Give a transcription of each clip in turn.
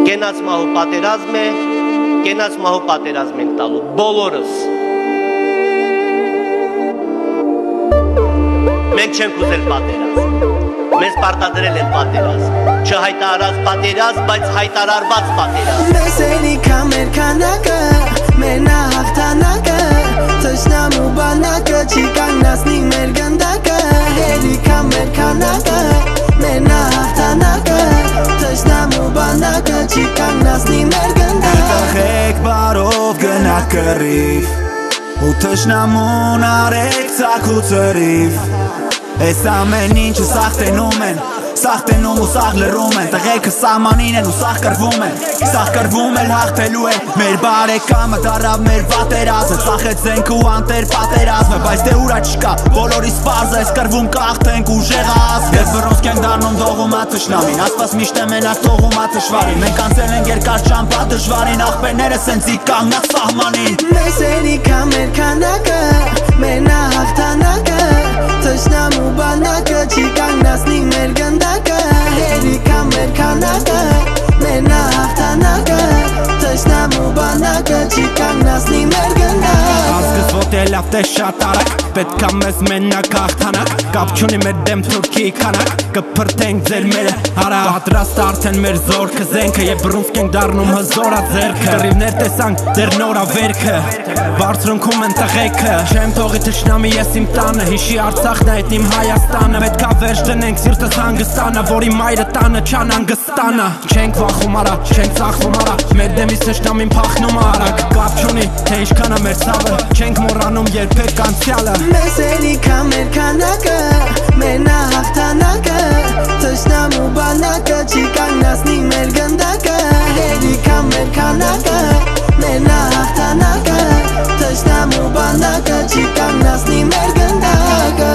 Կենաց մահու պատերազմ է, կենաց մահու պատերազմ ենք տալու, բոլորս։ Մենք չենք ուզել պատերազմ, մեզ պարտադրել են պատերազմ, չհայտարարած պատերազմ, բայց հայտարարված պատերազմ։ Մեզ էնիքա մեր քանակը, մեր նահաղթանակը, թշնամու բանակը չի կանգնացնի մեր գնդակը, էնիքա մեր քանակը, մեր նահաղթանակը, թշնամու բանակը չի կանգնացնի մեր գնդակը։ Տխեք բարով գնաք կռիվ, ու թշնամուն արեք ծակ ու ծրիվ։ Այս ամեն ինչը սաղթենում են, սաղթենում ու սաղ լռում են, տղերքը սահմանին են ու սաղ կռվում են, սաղ կռվում էլ հաղթելու է մեր բարեկամը, դարավ մեր պատերազմը, ծախեց զենք ու անտեր պատերազմը, բայց դե ուրա չկա, բոլորիս պարզ է, այս կռվում կաղթենք ուժեղը ազգը։ Ես բռոնցք ենք դառնում դողումա թշնամին, ասված միշտ է մենակ թողումա թշվարին, մենք անցել ենք երկար ճամփա դժվարին, աղբերները սենցիկ կանգնած սահմանին։ Մեզ էնիքա մեր քանակը, մեր նահաղթանակը, թշնամու բանակը չի կանգնացնի մեր գնդակը, էնիքա մեր քանակը, մեր նահաղթանակը, թշնամու բանակը չի կանգնացնի մեր գնդակը։ Ազգս ոտելավ դե շատ արագ, պետք է մեզ մենակ հաղթանակ, կապ չունի մեր դեմ թուրքի քանակ, կփրտենք ձեր մերը հարավ, պատրաստ արդեն մեր զորքը զենքը, եւ բռունցք ենք դառնում հզորա ձեռքը, կռիվներ տեսանք դեռ նորավերքը, բարձրունքում են տղեքը, չեմ թողի թշնամի ես իմ տանը, հիշի Արցախն այդ իմ Հայաստանը, պետք է վերջ դնենք սիրտս հանգստանը, որի մայրը տանը չանհանգստանա, չենք վախում արա, չենք ծախվում արա, մեր դեմից թշնամին փախնում արագ, կապ չունի թե ինչքան է մեր ցավը, չենք մոռանում երբեք անցյալը։ Մեզ էնիքա մեր քանակը, մեր նահաղթանակը, թշնամու բանակը չի կանգնացնի մեր գնդակը, էնիքա մեր քանակը, մեր նահաղթանակը, թշնամու բանակը չի կանգնացնի մեր գնդակը։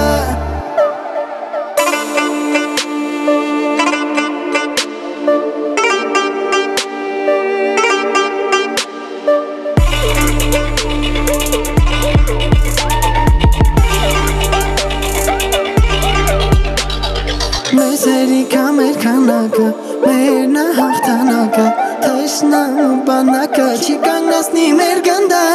Մեզ էնիքա մեր քանակը, մեր նահաղթանակը, թշնամու բանակը չի կանգնացնի մեր գնդակը։